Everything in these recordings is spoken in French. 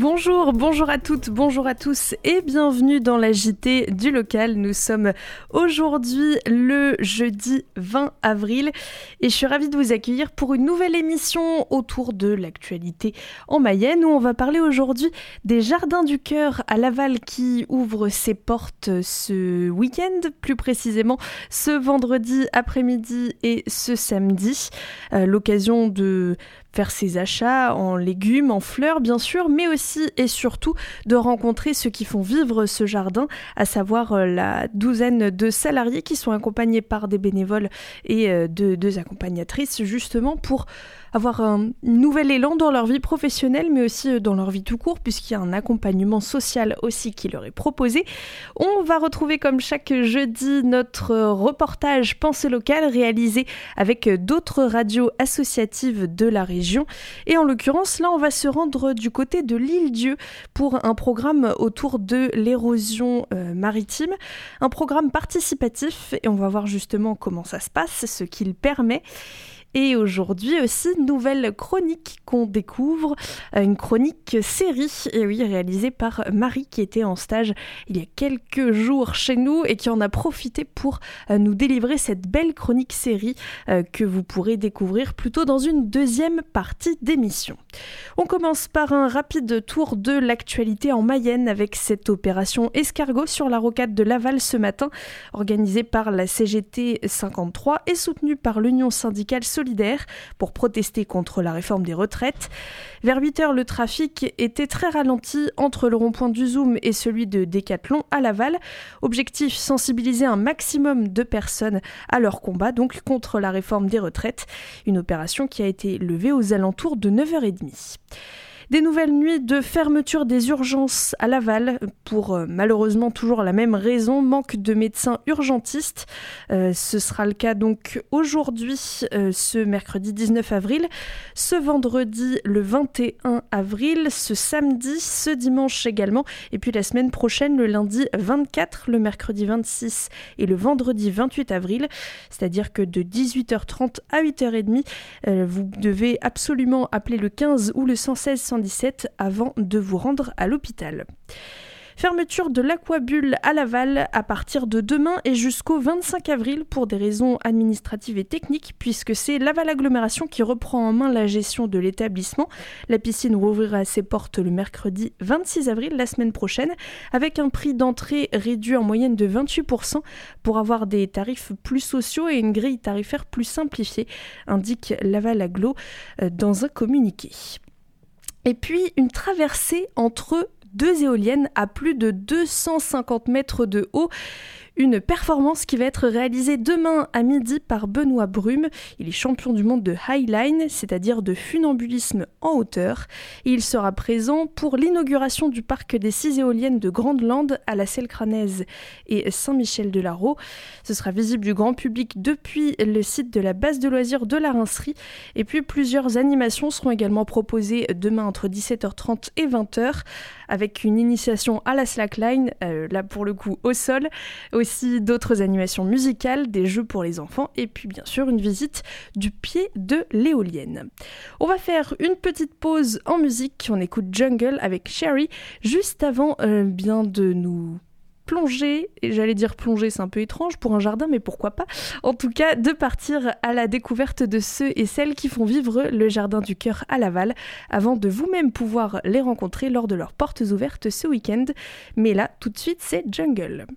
Bonjour à toutes, bonjour à tous et bienvenue dans la JT du local. Nous sommes aujourd'hui le jeudi 20 avril et je suis ravie de vous accueillir pour une nouvelle émission autour de l'actualité en Mayenne où on va parler aujourd'hui des Jardins du Cœur à Laval qui ouvrent ses portes ce week-end, plus précisément ce vendredi après-midi et ce samedi. L'occasion de faire ses achats en légumes, en fleurs bien sûr, mais aussi et surtout de rencontrer ceux qui font vivre ce jardin, à savoir la douzaine de salariés qui sont accompagnés par des bénévoles et deux accompagnatrices justement pour avoir un nouvel élan dans leur vie professionnelle, mais aussi dans leur vie tout court, puisqu'il y a un accompagnement social aussi qui leur est proposé. On va retrouver comme chaque jeudi notre reportage Pensée locale réalisé avec d'autres radios associatives de la région. Et en l'occurrence, là, on va se rendre du côté de l'Île-Dieu pour un programme autour de l'érosion maritime, un programme participatif, et on va voir justement comment ça se passe, ce qu'il permet. Et aujourd'hui aussi, nouvelle chronique qu'on découvre, une chronique série, et oui, réalisée par Marie qui était en stage il y a quelques jours chez nous et qui en a profité pour nous délivrer cette belle chronique série que vous pourrez découvrir plutôt dans une deuxième partie d'émission. On commence par un rapide tour de l'actualité en Mayenne avec cette opération escargot sur la rocade de Laval ce matin, organisée par la CGT 53 et soutenue par l'Union syndicale solidaire pour protester contre la réforme des retraites. Vers 8h, le trafic était très ralenti entre le rond-point du Zoom et celui de Décathlon à Laval. Objectif, sensibiliser un maximum de personnes à leur combat, donc contre la réforme des retraites. Une opération qui a été levée aux alentours de 9h30. Des nouvelles nuits de fermeture des urgences à Laval pour malheureusement toujours la même raison, manque de médecins urgentistes. Ce sera le cas donc aujourd'hui, ce mercredi 19 avril, ce vendredi le 21 avril, ce samedi, ce dimanche également, et puis la semaine prochaine le lundi 24, le mercredi 26 et le vendredi 28 avril. C'est-à-dire que de 18h30 à 8h30, vous devez absolument appeler le 15 ou le 116 117 avant de vous rendre à l'hôpital. Fermeture de l'Aquabulle à Laval à partir de demain et jusqu'au 25 avril pour des raisons administratives et techniques puisque c'est Laval Agglomération qui reprend en main la gestion de l'établissement. La piscine rouvrira ses portes le mercredi 26 avril, la semaine prochaine, avec un prix d'entrée réduit en moyenne de 28% pour avoir des tarifs plus sociaux et une grille tarifaire plus simplifiée, indique Laval Agglo dans un communiqué. Et puis une traversée entre deux éoliennes à plus de 250 mètres de haut. Une performance qui va être réalisée demain à midi par Benoît Brume. Il est champion du monde de highline, c'est-à-dire de funambulisme en hauteur. Et il sera présent pour l'inauguration du parc des 6 éoliennes de Grande-Lande à la Selle-Cranaise et Saint-Michel-de-Larraux. Ce sera visible du grand public depuis le site de la base de loisirs de la Rincerie. Et puis plusieurs animations seront également proposées demain entre 17h30 et 20h avec une initiation à la slackline, là pour le coup au sol, aussi d'autres animations musicales, des jeux pour les enfants et puis bien sûr une visite du pied de l'éolienne. On va faire une petite pause en musique, on écoute Jungle avec Sherry, juste avant bien de nous plonger, et j'allais dire plonger, c'est un peu étrange pour un jardin, mais pourquoi pas, en tout cas de partir à la découverte de ceux et celles qui font vivre le Jardin du Cœur à Laval, avant de vous-même pouvoir les rencontrer lors de leurs portes ouvertes ce week-end. Mais là, tout de suite, c'est Jungle.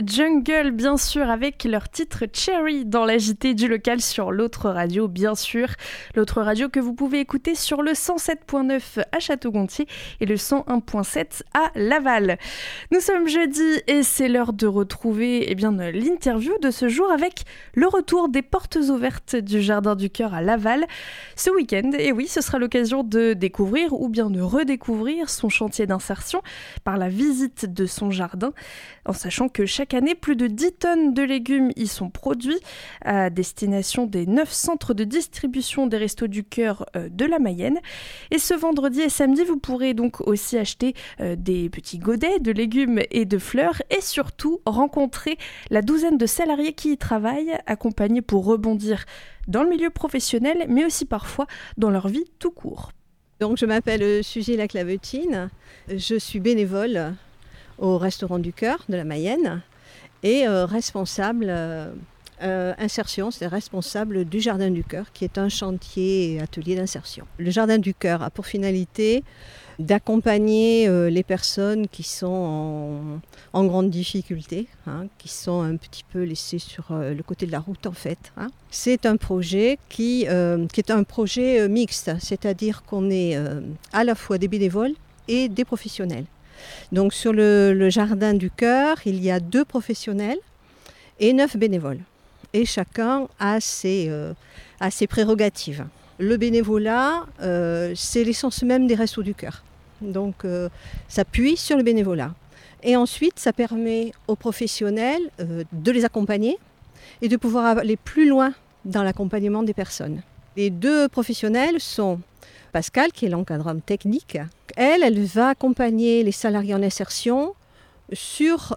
Jungle, bien sûr, avec leur titre Cherry dans la JT du local sur l'autre radio, bien sûr. L'autre radio que vous pouvez écouter sur le 107.9 à Château-Gontier et le 101.7 à Laval. Nous sommes jeudi et c'est l'heure de retrouver l'interview de ce jour avec le retour des portes ouvertes du Jardin du Cœur à Laval ce week-end. Et oui, ce sera l'occasion de découvrir ou bien de redécouvrir son chantier d'insertion par la visite de son jardin, en sachant que chaque année, plus de 10 tonnes de légumes y sont produits à destination des 9 centres de distribution des Restos du Cœur de la Mayenne. Et ce vendredi et samedi, vous pourrez donc aussi acheter des petits godets de légumes et de fleurs et surtout rencontrer la douzaine de salariés qui y travaillent, accompagnés pour rebondir dans le milieu professionnel, mais aussi parfois dans leur vie tout court. Donc, je m'appelle Suzy Laclavetine, je suis bénévole au Restaurant du Cœur de la Mayenne et responsable insertion, c'est responsable du Jardin du Cœur qui est un chantier et atelier d'insertion. Le Jardin du Cœur a pour finalité d'accompagner les personnes qui sont en grande difficulté, qui sont un petit peu laissées sur le côté de la route en fait. C'est un projet qui est un projet mixte, c'est-à-dire qu'on est à la fois des bénévoles et des professionnels. Donc sur le Jardin du Cœur, il y a 2 professionnels et 9 bénévoles. Et chacun a ses prérogatives. Le bénévolat, c'est l'essence même des Restos du Cœur. Donc ça appuie sur le bénévolat. Et ensuite, ça permet aux professionnels de les accompagner et de pouvoir aller plus loin dans l'accompagnement des personnes. Les 2 professionnels sont Pascal, qui est l'encadrante technique. Elle va accompagner les salariés en insertion sur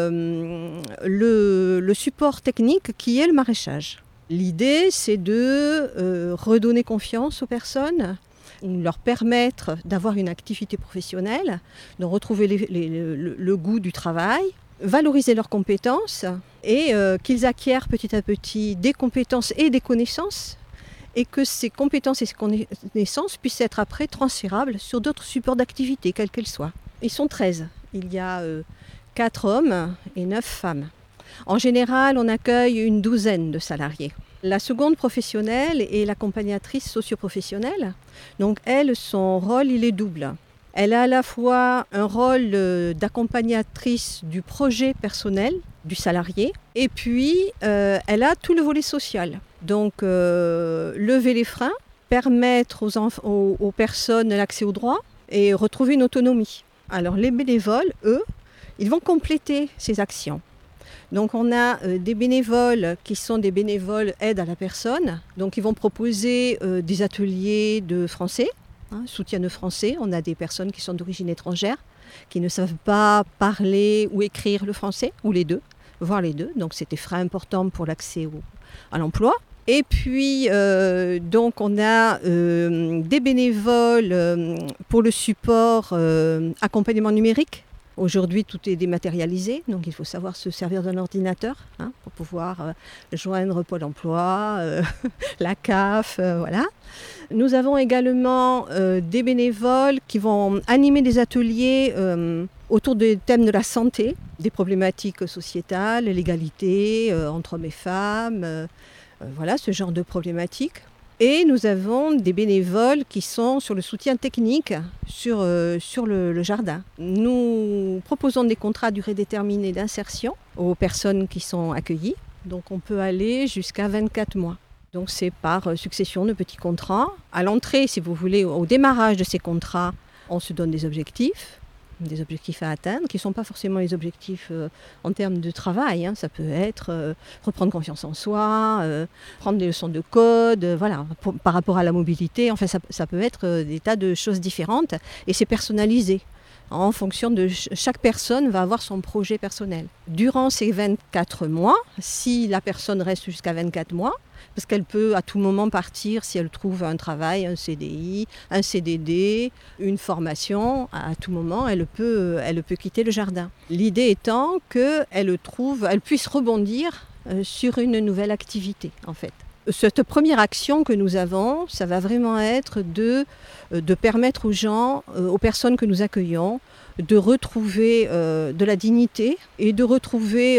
le support technique qui est le maraîchage. L'idée, c'est de redonner confiance aux personnes, leur permettre d'avoir une activité professionnelle, de retrouver le goût du travail, valoriser leurs compétences et qu'ils acquièrent petit à petit des compétences et des connaissances et que ces compétences et ces connaissances puissent être après transférables sur d'autres supports d'activité, quels qu'elles soient. Ils sont 13. Il y a 4 hommes et 9 femmes. En général, on accueille une douzaine de salariés. La seconde professionnelle est l'accompagnatrice socio-professionnelle. Donc elle, son rôle, il est double. Elle a à la fois un rôle d'accompagnatrice du projet personnel du salarié et puis elle a tout le volet social. Donc lever les freins, permettre aux personnes l'accès aux droits et retrouver une autonomie. Alors les bénévoles, eux, ils vont compléter ces actions. Donc on a des bénévoles qui sont des bénévoles aide à la personne. Donc ils vont proposer des ateliers de français, soutien de français. On a des personnes qui sont d'origine étrangère, qui ne savent pas parler ou écrire le français, ou les deux, voire les deux. Donc c'est des freins importants pour l'accès à l'emploi. Et puis, donc on a des bénévoles pour le support accompagnement numérique. Aujourd'hui, tout est dématérialisé, donc il faut savoir se servir d'un ordinateur pour pouvoir joindre Pôle emploi, la CAF, voilà. Nous avons également des bénévoles qui vont animer des ateliers autour des thèmes de la santé, des problématiques sociétales, l'égalité entre hommes et femmes, voilà ce genre de problématiques. Et nous avons des bénévoles qui sont sur le soutien technique sur le jardin. Nous proposons des contrats à durée déterminée d'insertion aux personnes qui sont accueillies. Donc on peut aller jusqu'à 24 mois. Donc c'est par succession de petits contrats. À l'entrée, si vous voulez, au démarrage de ces contrats, on se donne des objectifs à atteindre, qui ne sont pas forcément les objectifs en termes de travail. Ça peut être reprendre confiance en soi, prendre des leçons de code, voilà, par rapport à la mobilité. Enfin, ça peut être des tas de choses différentes et c'est personnalisé. En fonction de chaque personne va avoir son projet personnel. Durant ces 24 mois, si la personne reste jusqu'à 24 mois, parce qu'elle peut à tout moment partir si elle trouve un travail, un CDI, un CDD, une formation, à tout moment elle peut quitter le jardin. L'idée étant qu'elle puisse rebondir sur une nouvelle activité en fait. Cette première action que nous avons, ça va vraiment être de permettre aux gens, aux personnes que nous accueillons, de retrouver de la dignité et de retrouver,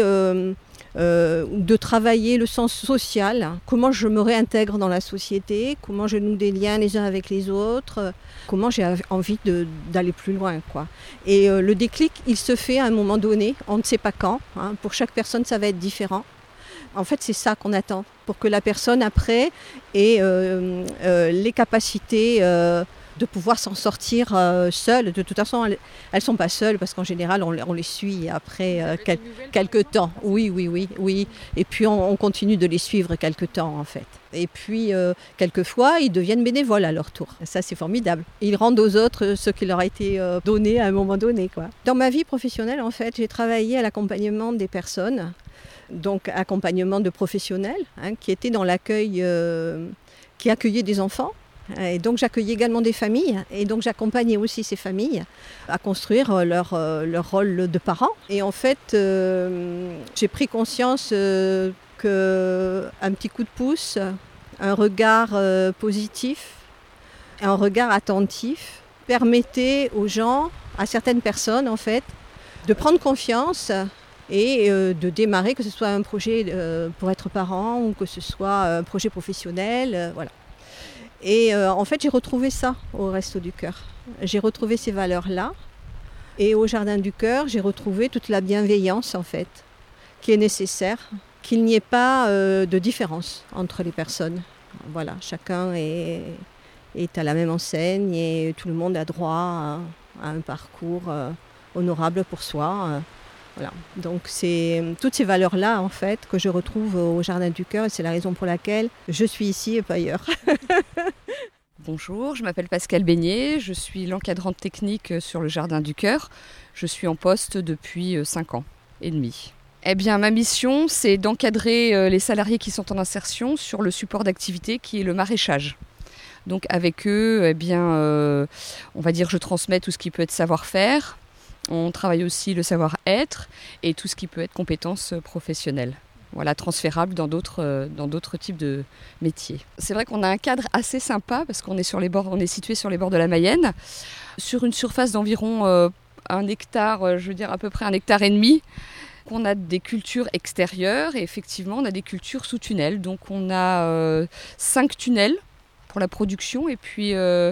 de travailler le sens social, comment je me réintègre dans la société, comment je noue des liens les uns avec les autres, comment j'ai envie d'aller plus loin, quoi. Et le déclic, il se fait à un moment donné, on ne sait pas quand, hein, pour chaque personne ça va être différent. En fait, c'est ça qu'on attend, pour que la personne, après, ait les capacités de pouvoir s'en sortir seule. De toute façon, elles ne sont pas seules, parce qu'en général, on les suit après quelques temps. Oui. Et puis, on continue de les suivre quelques temps, en fait. Et puis, quelquefois, ils deviennent bénévoles à leur tour. Ça, c'est formidable. Ils rendent aux autres ce qui leur a été donné à un moment donné, quoi. Dans ma vie professionnelle, en fait, j'ai travaillé à l'accompagnement des personnes, donc accompagnement de professionnels, hein, qui étaient dans l'accueil, qui accueillaient des enfants. Et donc j'accueillais également des familles, et donc j'accompagnais aussi ces familles à construire leur rôle de parents. Et en fait, j'ai pris conscience qu'un petit coup de pouce, un regard positif, un regard attentif permettait aux gens, à certaines personnes en fait, de prendre confiance et de démarrer, que ce soit un projet pour être parent ou que ce soit un projet professionnel, voilà. Et en fait, j'ai retrouvé ça au Resto du Cœur. J'ai retrouvé ces valeurs-là. Et au Jardin du Cœur, j'ai retrouvé toute la bienveillance, en fait, qui est nécessaire, qu'il n'y ait pas de différence entre les personnes. Voilà, chacun est à la même enseigne et tout le monde a droit à un parcours honorable pour soi. Voilà. Donc c'est toutes ces valeurs-là en fait que je retrouve au Jardin du Cœur, et c'est la raison pour laquelle je suis ici et pas ailleurs. Bonjour, je m'appelle Pascale Beignet, je suis l'encadrante technique sur le Jardin du Cœur. Je suis en poste depuis 5 ans et demi. Eh bien, ma mission, c'est d'encadrer les salariés qui sont en insertion sur le support d'activité qui est le maraîchage. Donc avec eux, eh bien, on va dire je transmets tout ce qui peut être savoir-faire. On travaille aussi le savoir-être et tout ce qui peut être compétences professionnelles. Voilà, transférable dans d'autres types de métiers. C'est vrai qu'on a un cadre assez sympa parce qu'on est situé sur les bords de la Mayenne, sur une surface d'environ 1 hectare, je veux dire à peu près 1,5 hectares. On a des cultures extérieures et effectivement on a des cultures sous tunnel. Donc on a 5 tunnels pour la production et puis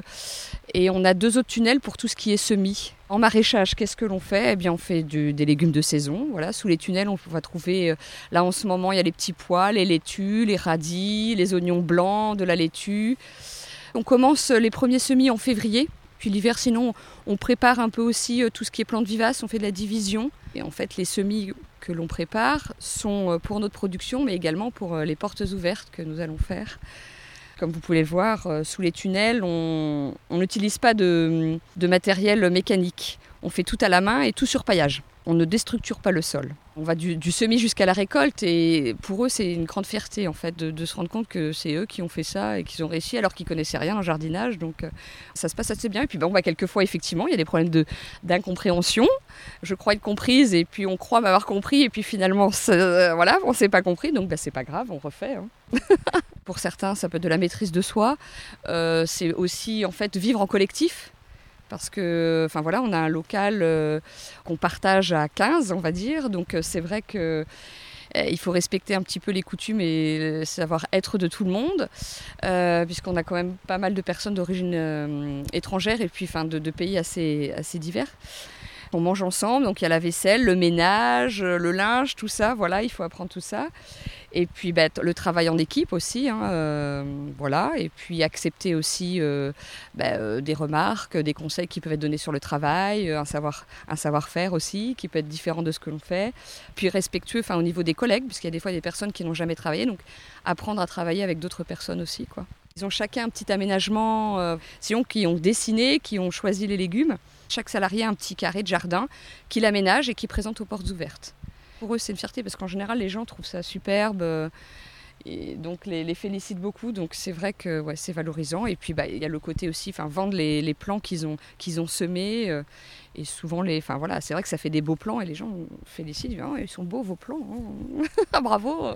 et on a 2 autres tunnels pour tout ce qui est semis. En maraîchage, qu'est-ce que l'on fait ? Eh bien, on fait des légumes de saison. Voilà, sous les tunnels, on va trouver, là en ce moment, il y a les petits pois, les laitues, les radis, les oignons blancs, de la laitue. On commence les premiers semis en février. Puis l'hiver, sinon, on prépare un peu aussi tout ce qui est plantes vivaces, on fait de la division. Et en fait, les semis que l'on prépare sont pour notre production, mais également pour les portes ouvertes que nous allons faire. Comme vous pouvez le voir, sous les tunnels, on n'utilise pas de matériel mécanique. On fait tout à la main et tout sur paillage. On ne déstructure pas le sol. On va du semis jusqu'à la récolte et pour eux, c'est une grande fierté en fait de se rendre compte que c'est eux qui ont fait ça et qu'ils ont réussi alors qu'ils ne connaissaient rien en jardinage. Donc ça se passe assez bien. Et puis quelquefois, effectivement, il y a des problèmes d'incompréhension. Je crois être comprise et puis on croit m'avoir compris et puis finalement, voilà, on ne s'est pas compris. Donc c'est pas grave, on refait. Hein. Pour certains, ça peut être de la maîtrise de soi. C'est aussi en fait vivre en collectif. Parce que, enfin voilà, on a un local qu'on partage à 15, on va dire. Donc c'est vrai que il faut respecter un petit peu les coutumes et savoir être de tout le monde, puisqu'on a quand même pas mal de personnes d'origine étrangère et puis de pays assez divers. On mange ensemble, donc il y a la vaisselle, le ménage, le linge, tout ça, voilà, il faut apprendre tout ça. Et puis le travail en équipe aussi, voilà. Et puis accepter aussi des remarques, des conseils qui peuvent être donnés sur le travail, un savoir-faire aussi, qui peut être différent de ce que l'on fait. Puis respectueux au niveau des collègues, puisqu'il y a des fois des personnes qui n'ont jamais travaillé, donc apprendre à travailler avec d'autres personnes aussi, quoi. Ils ont chacun un petit aménagement, qui ont dessiné, qui ont choisi les légumes. Chaque salarié a un petit carré de jardin qu'il aménage et qu'il présente aux portes ouvertes. Pour eux, c'est une fierté parce qu'en général, les gens trouvent ça superbe et donc les félicitent beaucoup. Donc c'est vrai que c'est valorisant. Et puis il y a le côté aussi, vendre les plants qu'ils ont semés. Et souvent, c'est vrai que ça fait des beaux plants et les gens félicitent. Ils disent, oh, ils sont beaux vos plants. Hein. Bravo.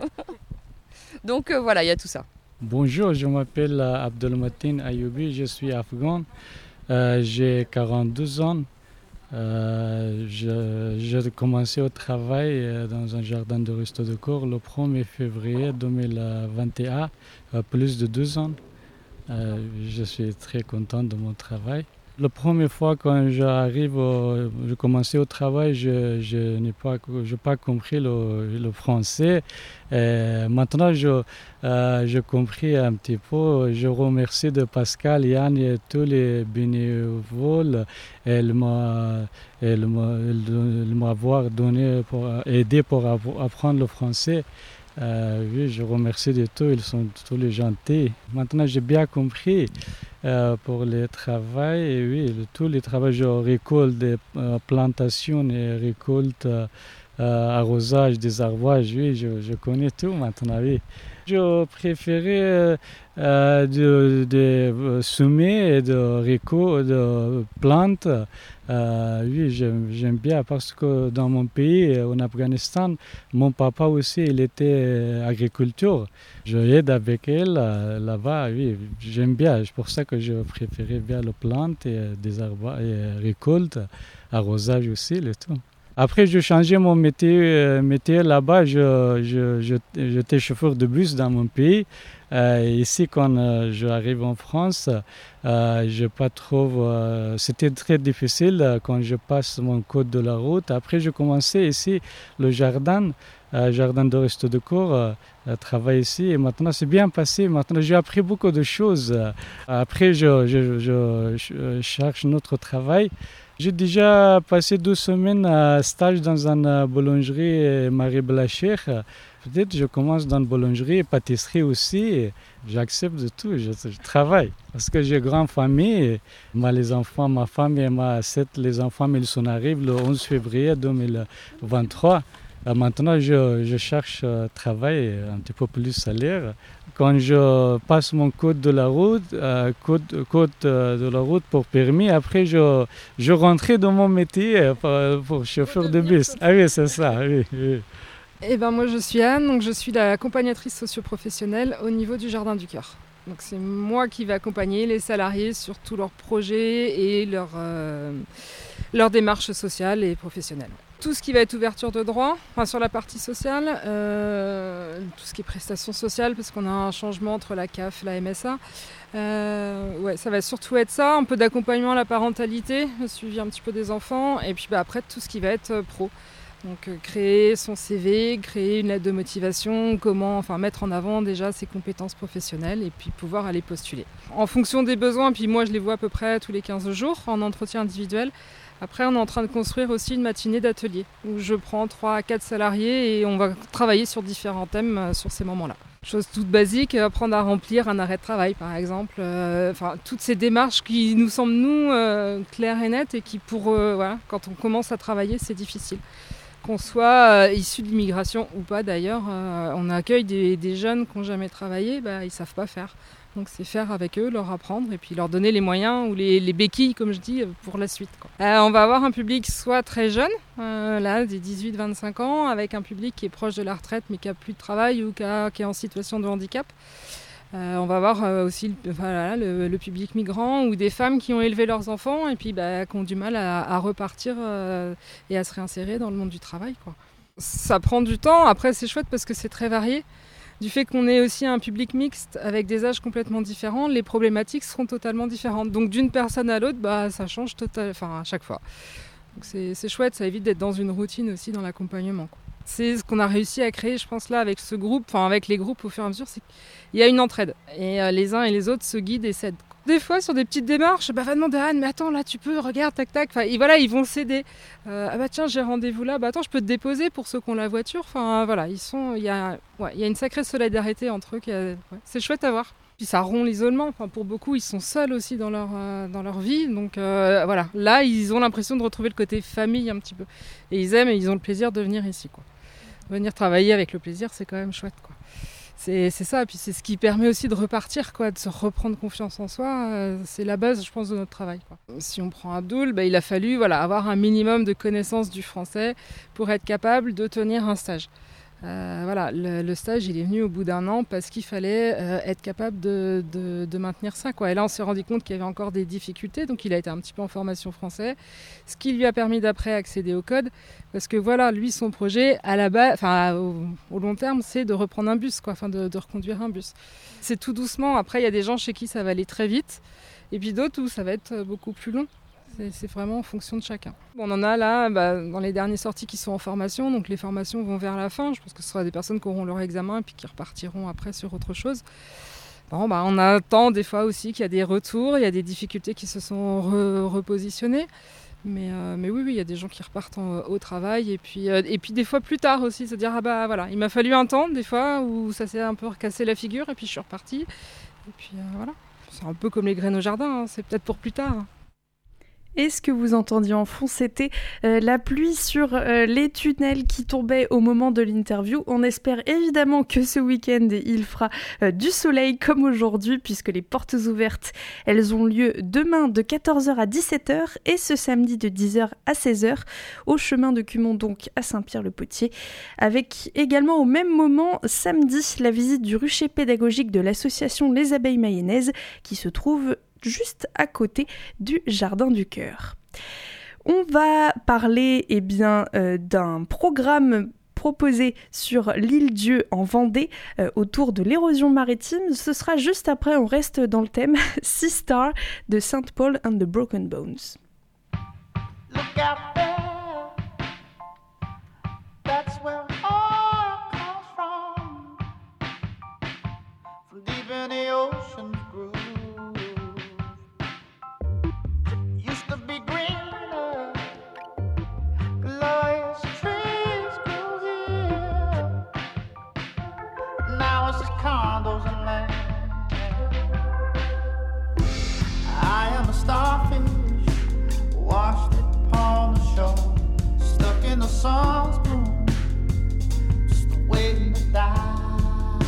Donc voilà, il y a tout ça. Bonjour, je m'appelle Abdelmatin Ayoubi, je suis afghan. J'ai 42 ans. J'ai commencé au travail dans un jardin de Resto de Corps le 1er février 2021, plus de 2 ans. Je suis très content de mon travail. La première fois quand je commençais au travail, je n'ai pas compris le français. Maintenant, j'ai compris un petit peu. Je remercie de Pascal, Yann et tous les bénévoles. Ils m'avoir aidé pour apprendre le français. Oui, je remercie de tout, ils sont tous les gentils. Maintenant, j'ai bien compris pour le travail. Et oui, tous les travaux, je récolte des plantations et récolte arrosage, désherbage. Oui, je connais tout maintenant, oui. Je préférais de semer et de plantes. Oui, j'aime bien parce que dans mon pays, en Afghanistan, mon papa aussi, il était agriculteur. Je aide avec elle là-bas, oui, j'aime bien. C'est pour ça que je préférais bien les plantes et récolte, arrosage aussi, le tout. Après, j'ai changé mon métier là-bas. J'étais chauffeur de bus dans mon pays. Ici, quand j'arrive en France, c'était très difficile quand je passe mon code de la route. Après, j'ai commencé ici le jardin de Resto de Corps, travailler ici. Et maintenant, c'est bien passé. Maintenant, j'ai appris beaucoup de choses. Après, je cherche notre travail. J'ai déjà passé 2 semaines à stage dans une boulangerie Marie Blacher. Peut-être je commence dans une boulangerie et pâtisserie aussi. J'accepte de tout, je travaille. Parce que j'ai une grande famille. Les enfants, ma femme et les enfants, ils sont arrivés le 11 février 2023. Maintenant, je cherche travail, un petit peu plus salaire. Quand je passe mon code de la route, pour permis, après je rentrais dans mon métier pour chauffeur de bus. Ah oui, c'est ça, oui. Eh ben moi je suis Anne, donc je suis l'accompagnatrice socio-professionnelle au niveau du Jardin du Cœur. Donc c'est moi qui vais accompagner les salariés sur tous leurs projets et leurs démarches sociales et professionnelles. Tout ce qui va être ouverture de droit, sur la partie sociale, tout ce qui est prestations sociales, parce qu'on a un changement entre la CAF et la MSA. Ça va surtout être ça, un peu d'accompagnement à la parentalité, le suivi un petit peu des enfants, et puis après tout ce qui va être pro. Donc créer son CV, créer une lettre de motivation, mettre en avant déjà ses compétences professionnelles et puis pouvoir aller postuler. En fonction des besoins, puis moi je les vois à peu près tous les 15 jours en entretien individuel. Après, on est en train de construire aussi une matinée d'atelier où je prends 3 à 4 salariés et on va travailler sur différents thèmes sur ces moments-là. Chose toute basique, apprendre à remplir un arrêt de travail par exemple. Toutes ces démarches qui nous semblent, nous, claires et nettes et qui, quand on commence à travailler, c'est difficile. Qu'on soit issu de l'immigration ou pas d'ailleurs, on accueille des jeunes qui n'ont jamais travaillé, ils ne savent pas faire. Donc c'est faire avec eux, leur apprendre et puis leur donner les moyens ou les béquilles, comme je dis, pour la suite. On va avoir un public soit très jeune, des 18-25 ans, avec un public qui est proche de la retraite mais qui n'a plus de travail ou qui est en situation de handicap. On va avoir aussi le public migrant ou des femmes qui ont élevé leurs enfants et puis qui ont du mal à repartir et à se réinsérer dans le monde du travail, quoi. Ça prend du temps, après c'est chouette parce que c'est très varié. Du fait qu'on ait aussi un public mixte avec des âges complètement différents, les problématiques seront totalement différentes. Donc d'une personne à l'autre, ça change à chaque fois. Donc c'est chouette, ça évite d'être dans une routine aussi dans l'accompagnement, quoi. C'est ce qu'on a réussi à créer, je pense, là, avec ce groupe, avec les groupes au fur et à mesure, c'est qu'il y a une entraide. Et les uns et les autres se guident et s'aident. Des fois, sur des petites démarches, va demander à Anne, mais attends, là, tu peux, regarde, tac, tac. Ils vont s'aider. Tiens, j'ai rendez-vous là, attends, je peux te déposer pour ceux qui ont la voiture. Il y a une sacrée solidarité entre eux. C'est chouette à voir. Puis ça rompt l'isolement. Pour beaucoup, ils sont seuls aussi dans leur vie. Donc là, ils ont l'impression de retrouver le côté famille un petit peu. Et ils aiment et ils ont le plaisir de venir ici, quoi. Venir travailler avec le plaisir, c'est quand même chouette, quoi. C'est ça, et puis c'est ce qui permet aussi de repartir, quoi, de se reprendre confiance en soi. C'est la base, je pense, de notre travail, quoi. Si on prend Abdoul, il a fallu avoir un minimum de connaissances du français pour être capable de tenir un stage. Voilà, le stage, il est venu au bout d'1 an parce qu'il fallait être capable de maintenir ça, quoi. Et là, on s'est rendu compte qu'il y avait encore des difficultés, donc il a été un petit peu en formation français, ce qui lui a permis d'après accéder au code, parce que voilà, lui, son projet, à la base, au long terme, c'est de reprendre un bus, quoi, de reconduire un bus. C'est tout doucement. Après, il y a des gens chez qui ça va aller très vite, et puis d'autres où ça va être beaucoup plus long. C'est vraiment en fonction de chacun. On en a là, dans les dernières sorties qui sont en formation, donc les formations vont vers la fin. Je pense que ce sera des personnes qui auront leur examen et puis qui repartiront après sur autre chose. Bon, on attend des fois aussi qu'il y a des retours, il y a des difficultés qui se sont repositionnées. Mais oui, il y a des gens qui repartent au travail et puis des fois plus tard aussi, se dire voilà, il m'a fallu un temps des fois où ça s'est un peu recassé la figure et puis je suis repartie. Et puis voilà, c'est un peu comme les graines au jardin, hein, c'est peut-être pour plus tard. Et ce que vous entendiez en fond, c'était la pluie sur les tunnels qui tombaient au moment de l'interview. On espère évidemment que ce week-end, il fera du soleil comme aujourd'hui, puisque les portes ouvertes, elles ont lieu demain de 14h à 17h et ce samedi de 10h à 16h au chemin de Cumont, donc à Saint-Pierre-le-Potier. Avec également au même moment, samedi, la visite du rucher pédagogique de l'association Les Abeilles Mayennaises qui se trouve juste à côté du Jardin du Cœur. On va parler d'un programme proposé sur l'île Dieu en Vendée autour de l'érosion maritime. Ce sera juste après, on reste dans le thème Sea Star de St. Paul and the Broken Bones. Look out there, that's where oil comes from deep in the ocean's groove. Used to be greener, glorious trees grew here. Now it's just condos and land. I am a starfish, washed upon the shore, stuck in the sun's bloom, just waiting to die.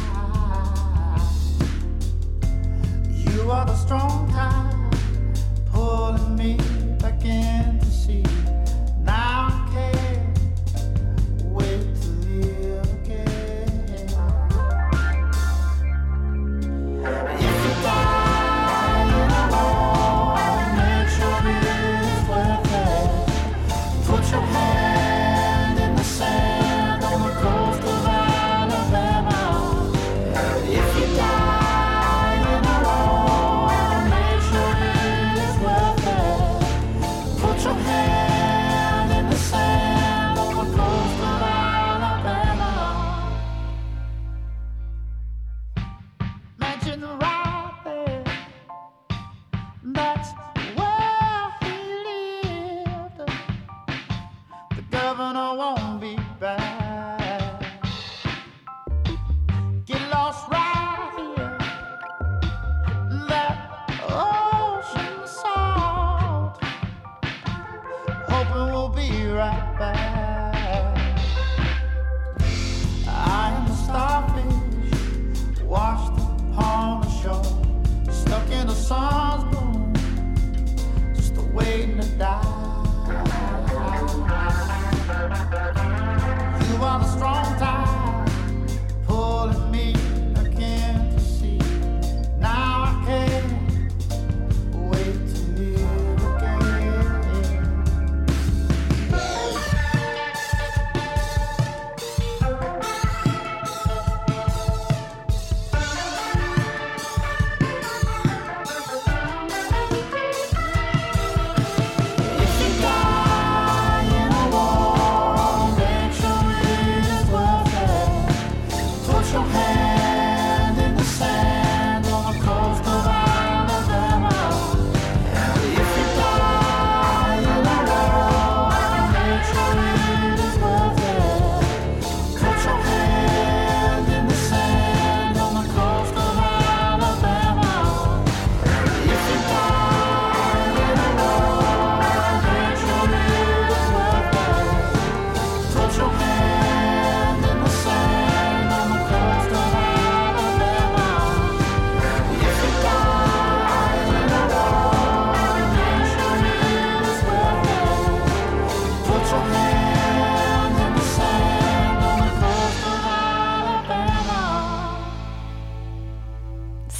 You are the strong tide pulling me back in to sea. Now I can't wait to live again. If you die in a war, make sure it's worth it. Put your hand in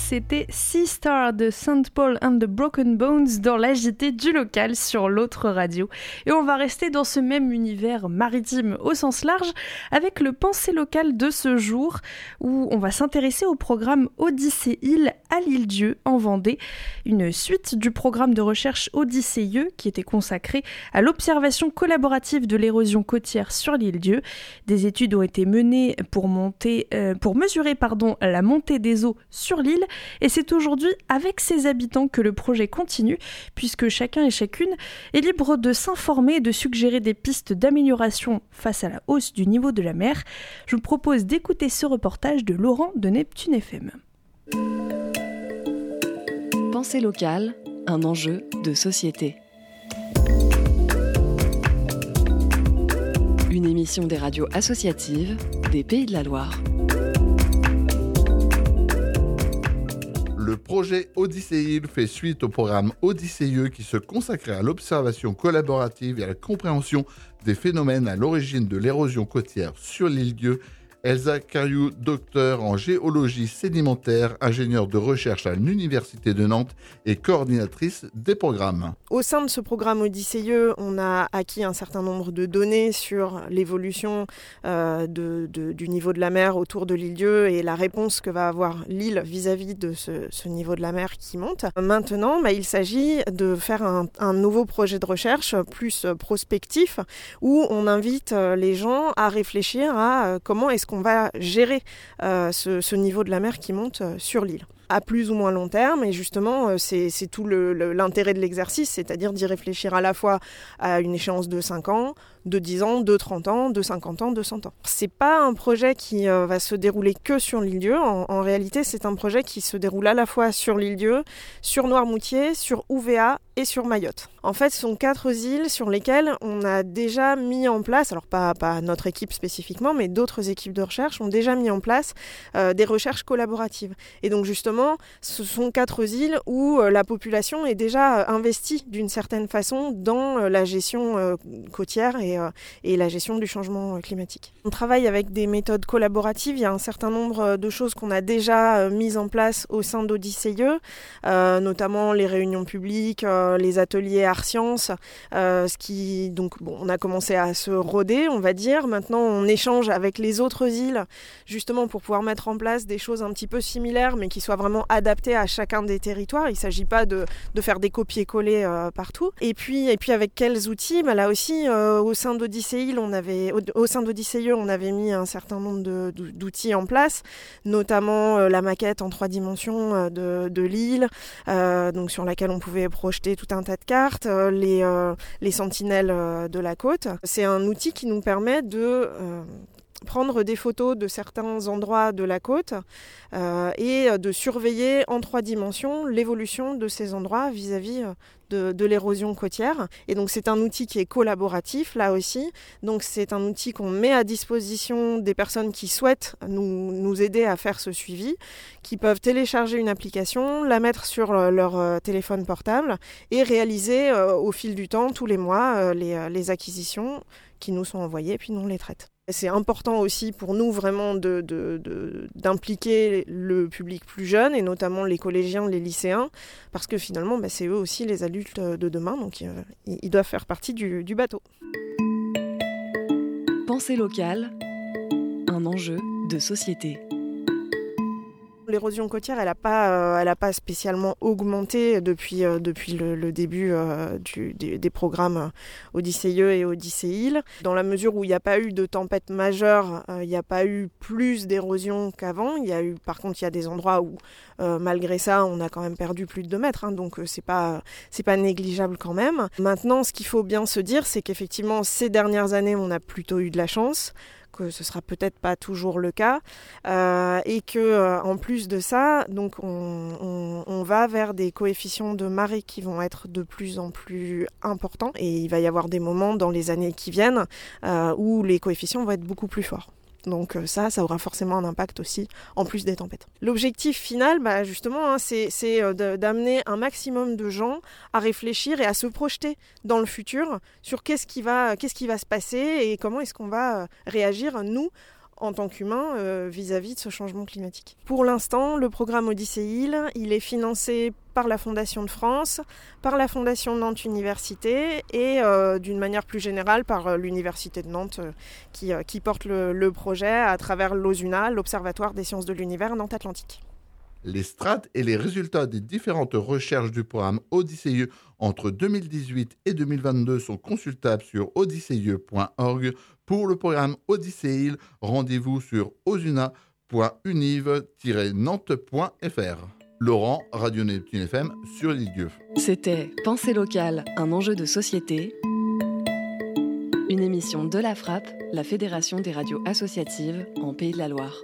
c'était Sea Star de St. Paul and the Broken Bones dans la JT du local sur l'autre radio. Et on va rester dans ce même univers maritime au sens large avec le Pensée locale de ce jour où on va s'intéresser au programme Odyssée-Île à l'Île-Dieu en Vendée, une suite du programme de recherche Odyssée-Ieux qui était consacré à l'observation collaborative de l'érosion côtière sur l'Île-Dieu. Des études ont été menées pour mesurer la montée des eaux sur l'île et c'est aujourd'hui avec ses habitants que le projet continue puisque chacun et chacune est libre de s'informer et de suggérer des pistes d'amélioration face à la hausse du niveau de la mer. Je vous propose d'écouter ce reportage de Laurent de Neptune FM. Pensée locale, un enjeu de société. Une émission des radios associatives des Pays de la Loire. Le projet Odyssée-Île fait suite au programme Odyssée-Ieux qui se consacrait à l'observation collaborative et à la compréhension des phénomènes à l'origine de l'érosion côtière sur l'Île-Dieu. Elsa Cariou, docteur en géologie sédimentaire, ingénieure de recherche à l'Université de Nantes et coordinatrice des programmes. Au sein de ce programme Odyssée-Ieux, on a acquis un certain nombre de données sur l'évolution du niveau de la mer autour de l'Île-Dieu et la réponse que va avoir l'île vis-à-vis de ce niveau de la mer qui monte. Maintenant, il s'agit de faire un nouveau projet de recherche plus prospectif où on invite les gens à réfléchir à comment est-ce qu'on va gérer ce niveau de la mer qui monte sur l'île. À plus ou moins long terme, et justement, c'est tout l'intérêt de l'exercice, c'est-à-dire d'y réfléchir à la fois à une échéance de 5 ans, de 10 ans, de 30 ans, de 50 ans, de 100 ans. C'est pas un projet qui va se dérouler que sur l'Île-Dieu. En réalité, c'est un projet qui se déroule à la fois sur l'Île-Dieu, sur Noirmoutier, sur Ouvéa et sur Mayotte. En fait, ce sont 4 îles sur lesquelles on a déjà mis en place, alors pas notre équipe spécifiquement, mais d'autres équipes de recherche ont déjà mis en place des recherches collaboratives. Et donc justement, ce sont 4 îles où la population est déjà investie d'une certaine façon dans la gestion côtière et la gestion du changement climatique. On travaille avec des méthodes collaboratives. Il y a un certain nombre de choses qu'on a déjà mises en place au sein d'Odyssée-Ieux, notamment les réunions publiques, les ateliers art sciences, on a commencé à se roder, on va dire. Maintenant, on échange avec les autres îles, justement pour pouvoir mettre en place des choses un petit peu similaires, mais qui soient vraiment adaptées à chacun des territoires. Il ne s'agit pas de faire des copier-coller partout. Et puis avec quels outils ? Là aussi, au sein d'Odyssée-Ieux, on avait mis un certain nombre d'outils en place, notamment la maquette en 3 dimensions de l'île, donc sur laquelle on pouvait projeter tout un tas de cartes, les sentinelles de la côte. C'est un outil qui nous permet de prendre des photos de certains endroits de la côte et de surveiller en 3 dimensions l'évolution de ces endroits vis-à-vis de l'érosion côtière. Et donc c'est un outil qui est collaboratif là aussi. Donc c'est un outil qu'on met à disposition des personnes qui souhaitent nous aider à faire ce suivi, qui peuvent télécharger une application, la mettre sur leur téléphone portable et réaliser au fil du temps, tous les mois, les acquisitions qui nous sont envoyées, puis nous on les traite. C'est important aussi pour nous vraiment d'impliquer le public plus jeune et notamment les collégiens, les lycéens, parce que finalement c'est eux aussi les adultes de demain, donc ils doivent faire partie du bateau. Pensée locale, un enjeu de société. L'érosion côtière, elle a pas spécialement augmenté depuis le début des programmes Odyssée-Ieux et Odyssée-Île. Dans la mesure où il n'y a pas eu de tempête majeure, il n'y a pas eu plus d'érosion qu'avant. Par contre, il y a des endroits où, malgré ça, on a quand même perdu plus de 2 mètres. Donc, c'est pas négligeable quand même. Maintenant, ce qu'il faut bien se dire, c'est qu'effectivement, ces dernières années, on a plutôt eu de la chance, que ce sera peut-être pas toujours le cas, et que en plus de ça, donc on va vers des coefficients de marée qui vont être de plus en plus importants, et il va y avoir des moments dans les années qui viennent où les coefficients vont être beaucoup plus forts. Donc ça aura forcément un impact aussi, en plus des tempêtes. L'objectif final, justement, c'est d'amener un maximum de gens à réfléchir et à se projeter dans le futur sur qu'est-ce qui va se passer et comment est-ce qu'on va réagir, nous, en tant qu'humains vis-à-vis de ce changement climatique. Pour l'instant, le programme Odyssée-Île, il est financé par la Fondation de France, par la Fondation Nantes Université et d'une manière plus générale par l'Université de Nantes qui porte le projet à travers l'OSUNA, l'Observatoire des sciences de l'univers Nantes Atlantique. Les strates et les résultats des différentes recherches du programme Odyssée entre 2018 et 2022 sont consultables sur odyssée.org. Pour le programme Odyssée-Île, rendez-vous sur osuna.univ-nantes.fr. Laurent, Radio Neptune FM sur l'île-Dieu. C'était Pensée locale, un enjeu de société. Une émission de la FRAP, la Fédération des radios associatives en Pays de la Loire.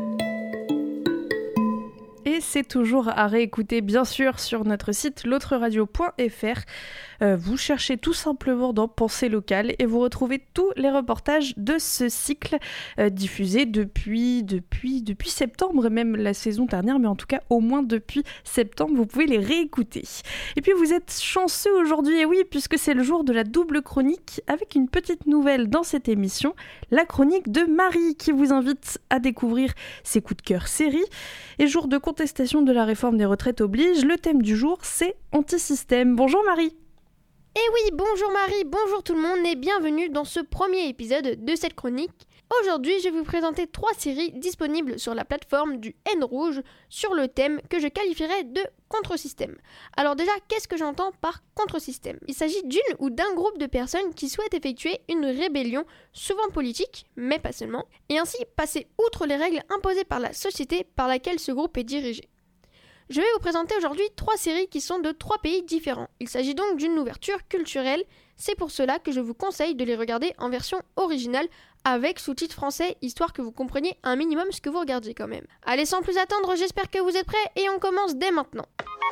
Et c'est toujours à réécouter, bien sûr, sur notre site l'autreradio.fr. Vous cherchez tout simplement dans Pensée locale et vous retrouvez tous les reportages de ce cycle diffusé depuis septembre, même la saison dernière, mais en tout cas au moins depuis septembre, vous pouvez les réécouter. Et puis vous êtes chanceux aujourd'hui, et oui, puisque c'est le jour de la double chronique, avec une petite nouvelle dans cette émission, la chronique de Marie, qui vous invite à découvrir ses coups de cœur séries. Et jour de contestation de la réforme des retraites oblige, le thème du jour, c'est anti-système. Bonjour Marie. Eh oui, bonjour Marie, bonjour tout le monde et bienvenue dans ce premier épisode de cette chronique. Aujourd'hui, je vais vous présenter 3 séries disponibles sur la plateforme du N Rouge sur le thème que je qualifierais de contre-système. Alors déjà, qu'est-ce que j'entends par contre-système ? Il s'agit d'une ou d'un groupe de personnes qui souhaitent effectuer une rébellion, souvent politique, mais pas seulement, et ainsi passer outre les règles imposées par la société par laquelle ce groupe est dirigé. Je vais vous présenter aujourd'hui 3 séries qui sont de 3 pays différents. Il s'agit donc d'une ouverture culturelle. C'est pour cela que je vous conseille de les regarder en version originale avec sous-titres français, histoire que vous compreniez un minimum ce que vous regardiez quand même. Allez, sans plus attendre, j'espère que vous êtes prêts et on commence dès maintenant.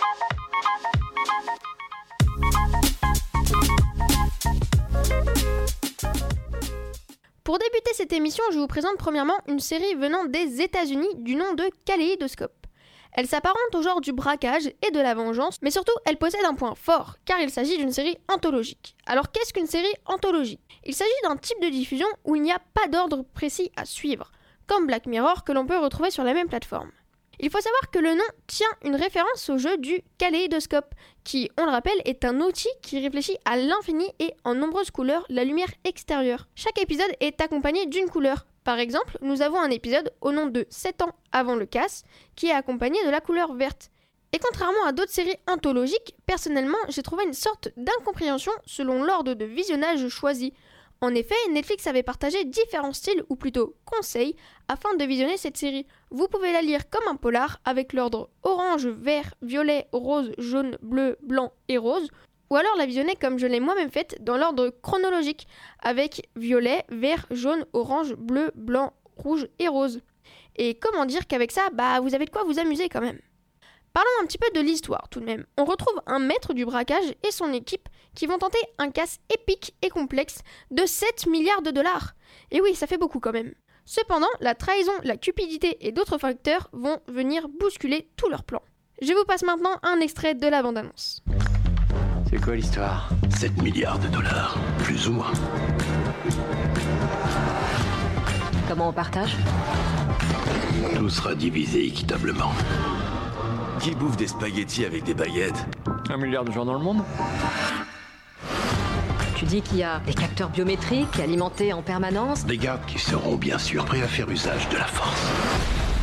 Pour débuter cette émission, je vous présente premièrement une série venant des États-Unis du nom de Kaléidoscope. Elle s'apparente au genre du braquage et de la vengeance, mais surtout elle possède un point fort, car il s'agit d'une série anthologique. Alors qu'est-ce qu'une série anthologique ? Il s'agit d'un type de diffusion où il n'y a pas d'ordre précis à suivre, comme Black Mirror que l'on peut retrouver sur la même plateforme. Il faut savoir que le nom tient une référence au jeu du kaléidoscope, qui, on le rappelle, est un outil qui réfléchit à l'infini et en nombreuses couleurs la lumière extérieure. Chaque épisode est accompagné d'une couleur. Par exemple, nous avons un épisode au nom de 7 ans avant le casse, qui est accompagné de la couleur verte. Et contrairement à d'autres séries anthologiques, personnellement, j'ai trouvé une sorte d'incompréhension selon l'ordre de visionnage choisi. En effet, Netflix avait partagé différents styles, ou plutôt conseils, afin de visionner cette série. Vous pouvez la lire comme un polar, avec l'ordre orange, vert, violet, rose, jaune, bleu, blanc et rose, ou alors la visionner comme je l'ai moi-même faite, dans l'ordre chronologique, avec violet, vert, jaune, orange, bleu, blanc, rouge et rose. Et comment dire qu'avec ça, vous avez de quoi vous amuser quand même. Parlons un petit peu de l'histoire tout de même. On retrouve un maître du braquage et son équipe qui vont tenter un casse épique et complexe de 7 milliards de dollars. Et oui, ça fait beaucoup quand même. Cependant, la trahison, la cupidité et d'autres facteurs vont venir bousculer tous leurs plans. Je vous passe maintenant un extrait de la bande-annonce. C'est quoi l'histoire ? 7 milliards de dollars, plus ou moins. Comment on partage ? Tout sera divisé équitablement. Qui bouffe des spaghettis avec des baguettes ? 1 milliard de gens dans le monde ? Tu dis qu'il y a des capteurs biométriques alimentés en permanence ? Des gardes qui seront bien sûr prêts à faire usage de la force.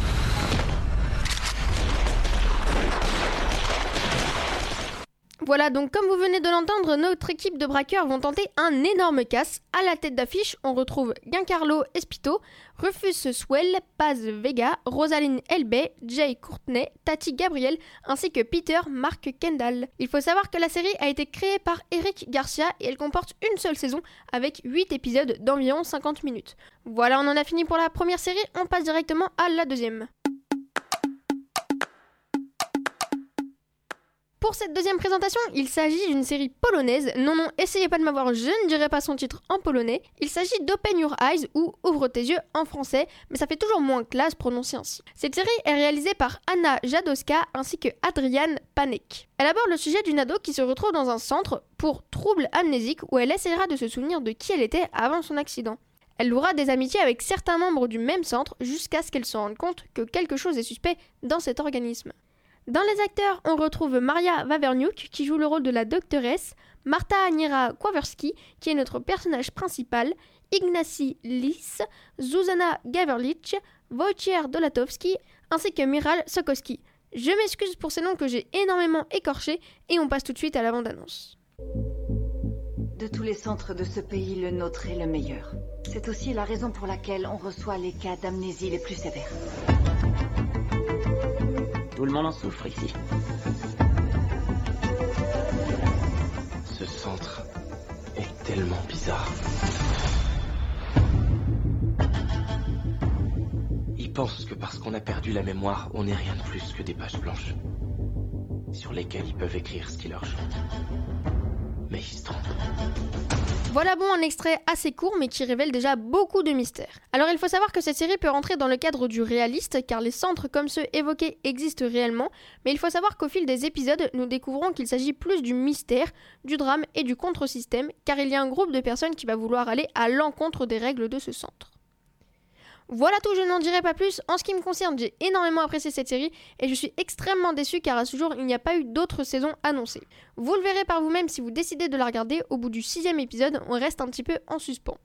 Voilà, donc comme vous venez de l'entendre, notre équipe de braqueurs vont tenter un énorme casse. À la tête d'affiche, on retrouve Giancarlo Espito, Rufus Swell, Paz Vega, Rosaline Elbey, Jay Courtney, Tati Gabriel, ainsi que Peter Mark Kendall. Il faut savoir que la série a été créée par Eric Garcia et elle comporte une seule saison avec 8 épisodes d'environ 50 minutes. Voilà, on en a fini pour la première série, on passe directement à la deuxième. Pour cette deuxième présentation, il s'agit d'une série polonaise. Non, essayez pas de m'avoir, je ne dirai pas son titre en polonais. Il s'agit d'Open Your Eyes ou Ouvre tes yeux en français, mais ça fait toujours moins classe prononcé ainsi. Cette série est réalisée par Anna Jadowska ainsi que Adrian Panek. Elle aborde le sujet d'une ado qui se retrouve dans un centre pour troubles amnésiques où elle essaiera de se souvenir de qui elle était avant son accident. Elle louera des amitiés avec certains membres du même centre jusqu'à ce qu'elle se rende compte que quelque chose est suspect dans cet organisme. Dans les acteurs, on retrouve Maria Wawrniuk qui joue le rôle de la doctoresse, Marta Niera-Kowalski qui est notre personnage principal, Ignacy Lis, Zuzana Gaverlich, Wojciech Dolatowski ainsi que Miral Sokowski. Je m'excuse pour ces noms que j'ai énormément écorchés et on passe tout de suite à la bande-annonce. De tous les centres de ce pays, le nôtre est le meilleur. C'est aussi la raison pour laquelle on reçoit les cas d'amnésie les plus sévères. Tout le monde en souffre ici. Ce centre est tellement bizarre. Ils pensent que parce qu'on a perdu la mémoire, on n'est rien de plus que des pages blanches sur lesquelles ils peuvent écrire ce qui leur chante. Mais ils se trompent. Voilà un extrait assez court mais qui révèle déjà beaucoup de mystères. Alors il faut savoir que cette série peut rentrer dans le cadre du réaliste car les centres comme ceux évoqués existent réellement, mais il faut savoir qu'au fil des épisodes, nous découvrons qu'il s'agit plus du mystère, du drame et du contre-système car il y a un groupe de personnes qui va vouloir aller à l'encontre des règles de ce centre. Voilà tout, je n'en dirai pas plus. En ce qui me concerne, j'ai énormément apprécié cette série et je suis extrêmement déçue car à ce jour, il n'y a pas eu d'autres saisons annoncées. Vous le verrez par vous-même si vous décidez de la regarder. Au bout du 6e épisode, on reste un petit peu en suspens.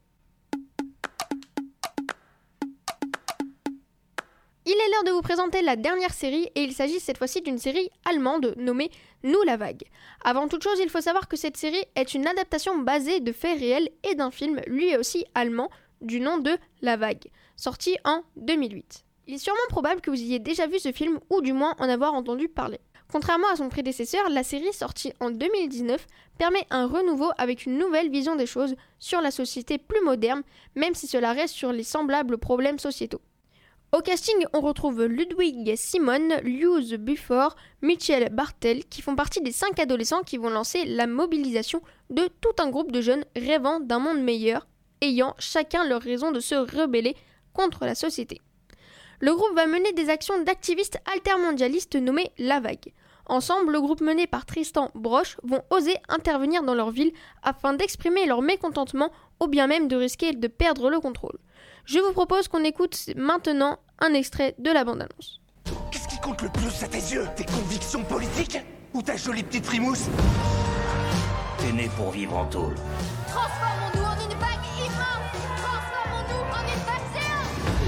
Il est l'heure de vous présenter la dernière série et il s'agit cette fois-ci d'une série allemande nommée Nous la vague. Avant toute chose, il faut savoir que cette série est une adaptation basée de faits réels et d'un film lui aussi allemand du nom de La Vague, sorti en 2008. Il est sûrement probable que vous ayez déjà vu ce film ou du moins en avoir entendu parler. Contrairement à son prédécesseur, la série sortie en 2019 permet un renouveau avec une nouvelle vision des choses sur la société plus moderne, même si cela reste sur les semblables problèmes sociétaux. Au casting, on retrouve Ludwig Simon, Luz Buford, Michel Bartel, qui font partie des 5 adolescents qui vont lancer la mobilisation de tout un groupe de jeunes rêvant d'un monde meilleur, ayant chacun leur raison de se rebeller contre la société. Le groupe va mener des actions d'activistes altermondialistes nommées La Vague. Ensemble, le groupe mené par Tristan Broch vont oser intervenir dans leur ville afin d'exprimer leur mécontentement ou bien même de risquer de perdre le contrôle. Je vous propose qu'on écoute maintenant un extrait de la bande-annonce. Qu'est-ce qui compte le plus à tes yeux? Tes convictions politiques ou ta jolie petite frimousse? T'es né pour vivre en tôle. Transformons-nous en une vague immense! Transformons-nous en une vague géante!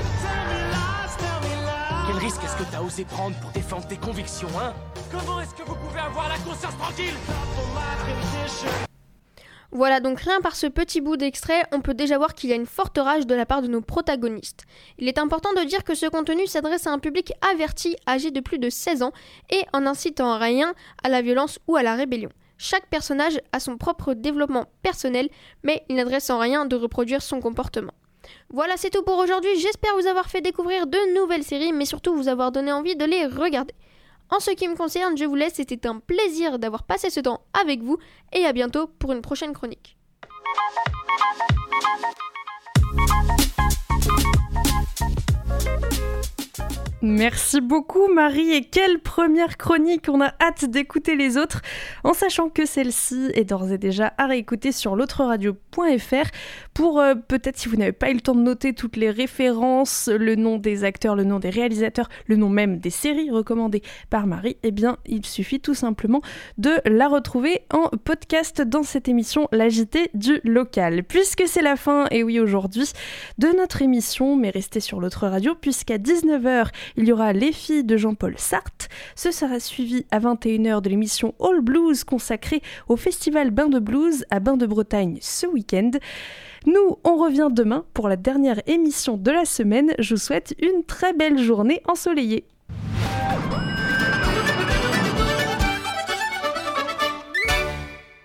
Quel risque est-ce que t'as osé prendre pour défendre tes convictions, hein? Comment est-ce que vous pouvez avoir la conscience tranquille? Voilà, donc rien par ce petit bout d'extrait, on peut déjà voir qu'il y a une forte rage de la part de nos protagonistes. Il est important de dire que ce contenu s'adresse à un public averti, âgé de plus de 16 ans, et en incitant rien à la violence ou à la rébellion. Chaque personnage a son propre développement personnel, mais il n'adresse en rien de reproduire son comportement. Voilà, c'est tout pour aujourd'hui, j'espère vous avoir fait découvrir de nouvelles séries, mais surtout vous avoir donné envie de les regarder. En ce qui me concerne, je vous laisse, c'était un plaisir d'avoir passé ce temps avec vous, et à bientôt pour une prochaine chronique. Merci beaucoup Marie, et quelle première chronique, on a hâte d'écouter les autres en sachant que celle-ci est d'ores et déjà à réécouter sur l'autreradio.fr pour peut-être si vous n'avez pas eu le temps de noter toutes les références, le nom des acteurs, le nom des réalisateurs, le nom même des séries recommandées par Marie, eh bien il suffit tout simplement de la retrouver en podcast dans cette émission La JT du local. Puisque c'est la fin, et oui aujourd'hui, de notre émission, mais restez sur l'autre radio puisqu'à 19h, il y aura Les filles de Jean-Paul Sartre. Ce sera suivi à 21h de l'émission All Blues consacrée au festival Bain de Blues à Bain de Bretagne ce week-end. Nous, on revient demain pour la dernière émission de la semaine. Je vous souhaite une très belle journée ensoleillée.